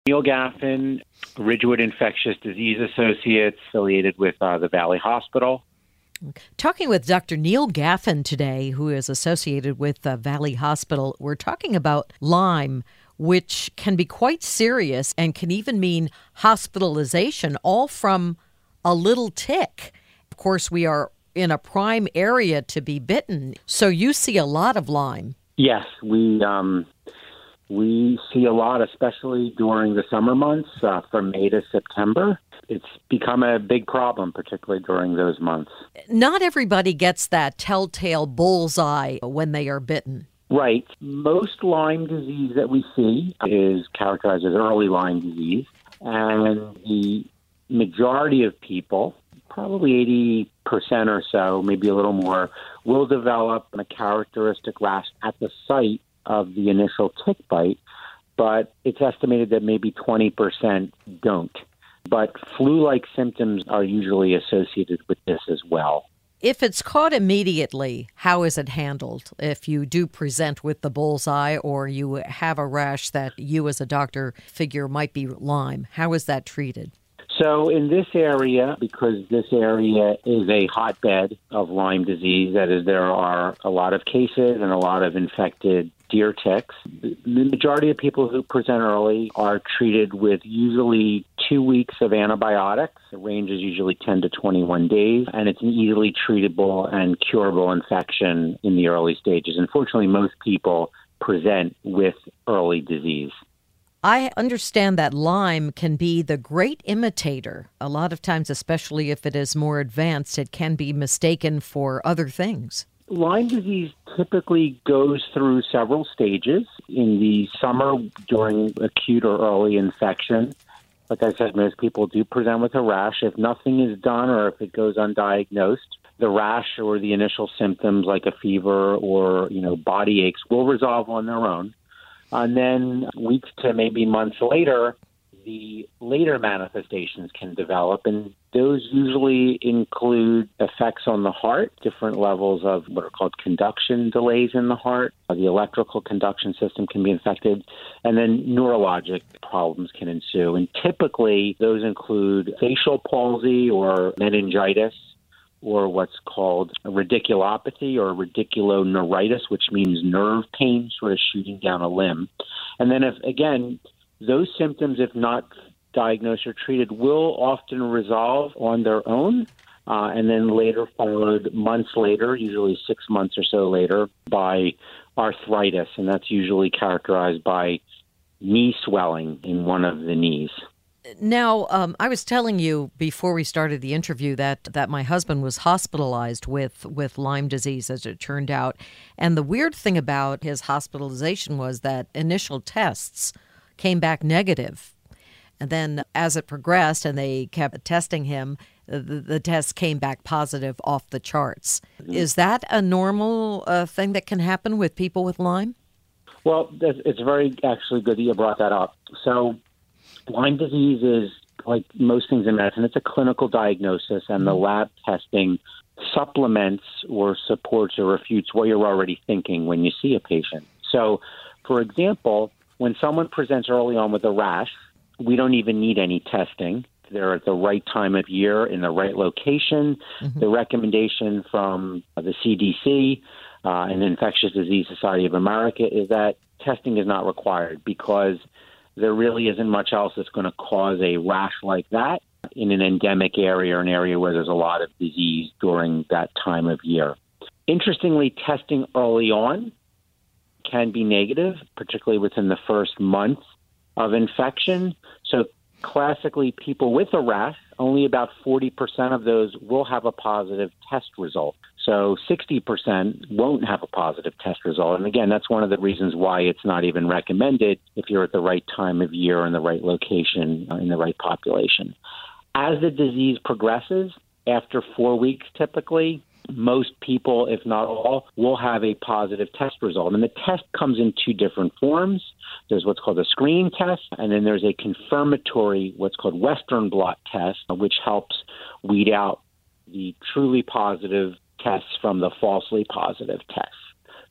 Neil Gaffin, Ridgewood Infectious Disease Associates, affiliated with the Valley Hospital. Talking with Dr. Neil Gaffin today, who is associated with Valley Hospital. We're talking about Lyme, which can be quite serious and can even mean hospitalization, all from a little tick. Of course, we are in a prime area to be bitten, so you see a lot of Lyme. Yes, we see a lot, especially during the summer months, from May to September. It's become a big problem, particularly during those months. Not everybody gets that telltale bullseye when they are bitten. Right. Most Lyme disease that we see is characterized as early Lyme disease, and the majority of people, probably 80% or so, maybe a little more, will develop a characteristic rash at the site of the initial tick bite, but it's estimated that maybe 20% don't. But flu-like symptoms are usually associated with this as well. If it's caught immediately, how is it handled? If you do present with the bullseye or you have a rash that you as a doctor figure might be Lyme, how is that treated? So in this area, because this area is a hotbed of Lyme disease, that is, there are a lot of cases and a lot of infected deer ticks. The majority of people who present early are treated with usually 2 weeks of antibiotics. The range is usually 10 to 21 days, and it's an easily treatable and curable infection in the early stages. Unfortunately, most people present with early disease. I understand that Lyme can be the great imitator. A lot of times, especially if it is more advanced, it can be mistaken for other things. Lyme disease typically goes through several stages. In the summer, during acute or early infection, like I said, most people do present with a rash. If nothing is done or if it goes undiagnosed, the rash or the initial symptoms like a fever or, body aches will resolve on their own. And then weeks to maybe months later, the later manifestations can develop, and those usually include effects on the heart, different levels of what are called conduction delays in the heart. The electrical conduction system can be infected, and then neurologic problems can ensue. And typically, those include facial palsy or meningitis, or what's called radiculopathy or radiculoneuritis, which means nerve pain sort of shooting down a limb. And then those symptoms, if not diagnosed or treated, will often resolve on their own, and then later followed months later, usually 6 months or so later, by arthritis, and that's usually characterized by knee swelling in one of the knees. Now, I was telling you before we started the interview that my husband was hospitalized with Lyme disease, as it turned out. And the weird thing about his hospitalization was that initial tests came back negative. And then as it progressed and they kept testing him, the tests came back positive off the charts. Mm-hmm. Is that a normal thing that can happen with people with Lyme? Well, it's very actually good that you brought that up. So Lyme disease is, like most things in medicine, it's a clinical diagnosis, and the lab testing supplements or supports or refutes what you're already thinking when you see a patient. So, for example, when someone presents early on with a rash, we don't even need any testing. They're at the right time of year in the right location. Mm-hmm. The recommendation from the CDC and the Infectious Disease Society of America is that testing is not required because there really isn't much else that's going to cause a rash like that in an endemic area or an area where there's a lot of disease during that time of year. Interestingly, testing early on can be negative, particularly within the first month of infection. So classically, people with a rash, only about 40% of those will have a positive test result. So 60% won't have a positive test result. And again, that's one of the reasons why it's not even recommended if you're at the right time of year in the right location, in the right population. As the disease progresses, after 4 weeks typically, most people, if not all, will have a positive test result. And the test comes in two different forms. There's what's called a screening test, and then there's a confirmatory, what's called Western blot test, which helps weed out the truly positive tests from the falsely positive tests.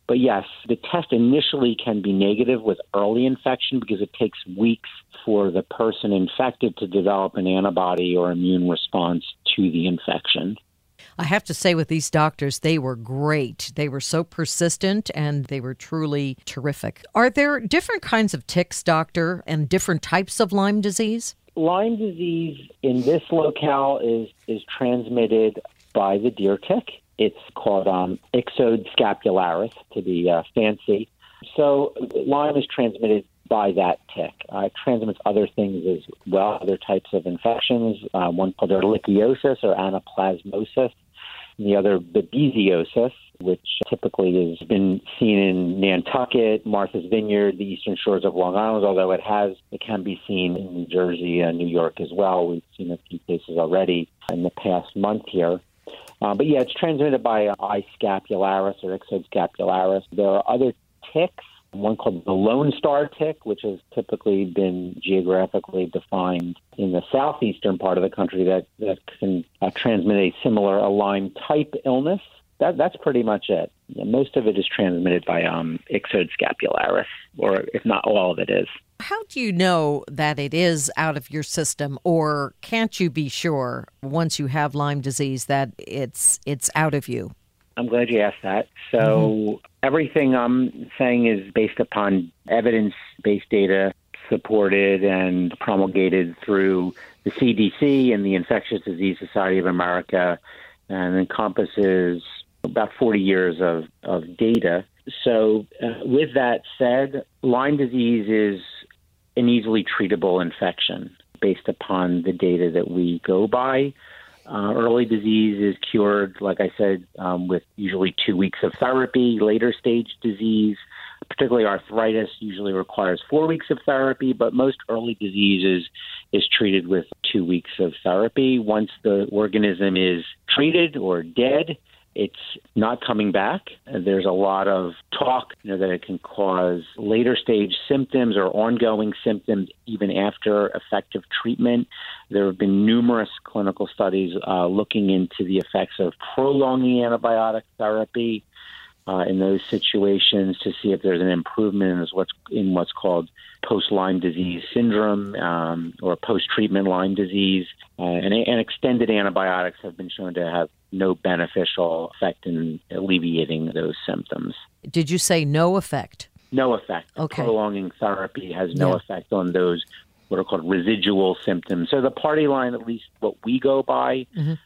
But yes, the test initially can be negative with early infection because it takes weeks for the person infected to develop an antibody or immune response to the infection. I have to say with these doctors, they were great. They were so persistent and they were truly terrific. Are there different kinds of ticks, doctor, and different types of Lyme disease? Lyme disease in this locale is transmitted by the deer tick. It's called Ixodes scapularis, to be fancy. So Lyme is transmitted by that tick. It transmits other things as well, other types of infections, one called ehrlichiosis or anaplasmosis, and the other babesiosis, which typically has been seen in Nantucket, Martha's Vineyard, the eastern shores of Long Island, although it can be seen in New Jersey and New York as well. We've seen a few cases already in the past month here. But yeah, it's transmitted by I. scapularis or Ixodes scapularis. There are other ticks, one called the Lone Star tick, which has typically been geographically defined in the southeastern part of the country that can transmit a similar Lyme type illness. That's pretty much it. Most of it is transmitted by Ixodes scapularis, or if not all of it is. How do you know that it is out of your system, or can't you be sure once you have Lyme disease that it's out of you? I'm glad you asked that. So everything I'm saying is based upon evidence-based data supported and promulgated through the CDC and the Infectious Disease Society of America, and encompasses about 40 years of data. So with that said, Lyme disease is an easily treatable infection based upon the data that we go by. Early disease is cured, like I said, with usually 2 weeks of therapy. Later stage disease, particularly arthritis, usually requires 4 weeks of therapy, but most early diseases is treated with 2 weeks of therapy. Once the organism is treated or dead, it's not coming back. There's a lot of talk that it can cause later stage symptoms or ongoing symptoms even after effective treatment. There have been numerous clinical studies looking into the effects of prolonging antibiotic therapy in those situations to see if there's an improvement in what's called post-Lyme disease syndrome or post-treatment Lyme disease. And extended antibiotics have been shown to have no beneficial effect in alleviating those symptoms. Did you say no effect? No effect. Okay. Prolonging therapy has no effect on those what are called residual symptoms. So the party line, at least what we go by,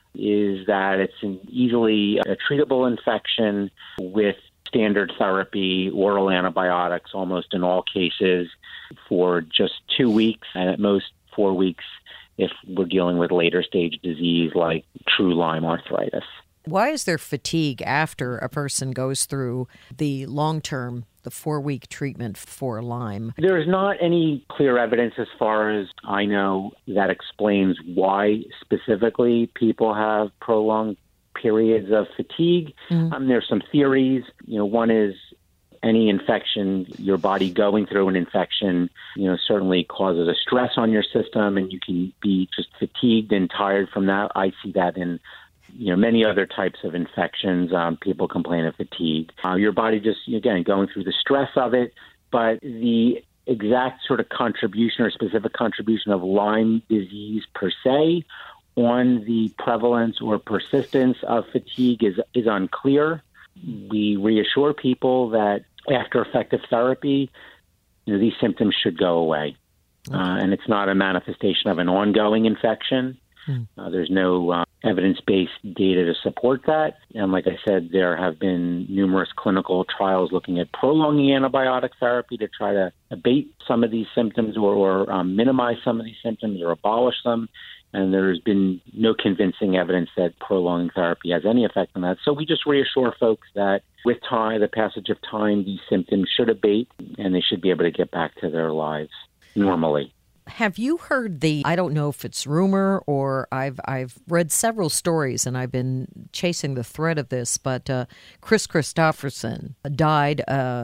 is that it's an easily treatable infection with standard therapy, oral antibiotics, almost in all cases, for just 2 weeks, and at most 4 weeks if we're dealing with later stage disease like true Lyme arthritis. Why is there fatigue after a person goes through the long-term, the 4-week treatment for Lyme? There is not any clear evidence, as far as I know, that explains why specifically people have prolonged periods of fatigue. There's some theories. One is any infection, your body going through an infection, certainly causes a stress on your system, and you can be just fatigued and tired from that. I see that in many other types of infections. People complain of fatigue. Your body just, again, going through the stress of it. But the exact sort of contribution or specific contribution of Lyme disease per se on the prevalence or persistence of fatigue is unclear. We reassure people that after effective therapy, these symptoms should go away. And it's not a manifestation of an ongoing infection. There's no evidence-based data to support that. And like I said, there have been numerous clinical trials looking at prolonging antibiotic therapy to try to abate some of these symptoms or minimize some of these symptoms or abolish them. And there's been no convincing evidence that prolonging therapy has any effect on that. So we just reassure folks that with time, the passage of time, these symptoms should abate and they should be able to get back to their lives normally. Have you heard I don't know if it's rumor or I've read several stories and I've been chasing the thread of this, but Chris Christopherson died,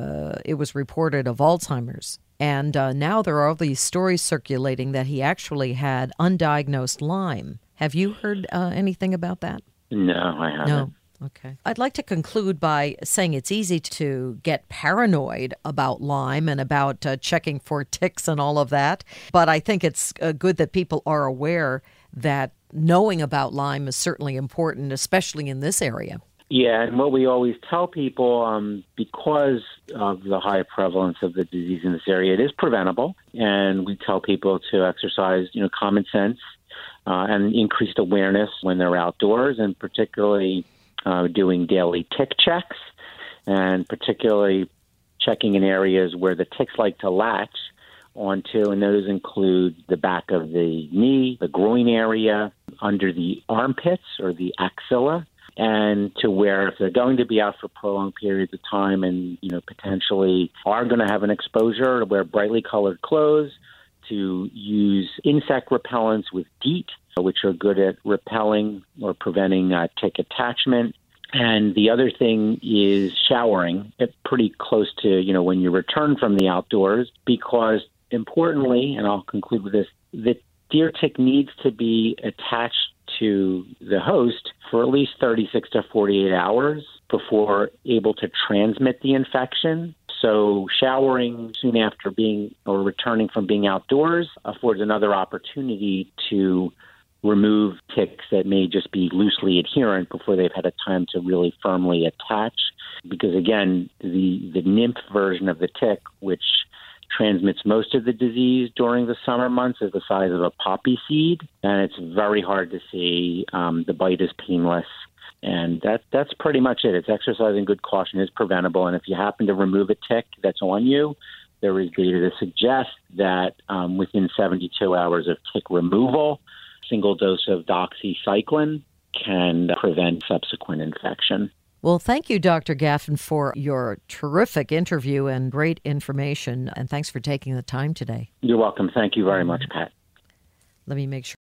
it was reported, of Alzheimer's. And now there are all these stories circulating that he actually had undiagnosed Lyme. Have you heard anything about that? No, I haven't. No. Okay. I'd like to conclude by saying it's easy to get paranoid about Lyme and about checking for ticks and all of that. But I think it's good that people are aware that knowing about Lyme is certainly important, especially in this area. Yeah, and what we always tell people, because of the high prevalence of the disease in this area, it is preventable. And we tell people to exercise, common sense and increased awareness when they're outdoors, and particularly doing daily tick checks, and particularly checking in areas where the ticks like to latch onto, and those include the back of the knee, the groin area, under the armpits or the axilla, and to where if they're going to be out for prolonged periods of time and, potentially are going to have an exposure, to wear brightly colored clothes, to use insect repellents with DEET, which are good at repelling or preventing tick attachment. And the other thing is showering pretty close to, when you return from the outdoors, because importantly, and I'll conclude with this, the deer tick needs to be attached to the host for at least 36 to 48 hours before able to transmit the infection. So showering soon after being or returning from being outdoors affords another opportunity to remove ticks that may just be loosely adherent before they've had a time to really firmly attach. Because again, the nymph version of the tick, which transmits most of the disease during the summer months, is the size of a poppy seed, and it's very hard to see. The bite is painless, and that's pretty much it. It's exercising good caution is preventable, and if you happen to remove a tick that's on you, there is data to suggest that within 72 hours of tick removal, single dose of doxycycline can prevent subsequent infection. Well, thank you, Dr. Gaffin, for your terrific interview and great information. And thanks for taking the time today. You're welcome. Thank you very much, Pat. Let me make sure.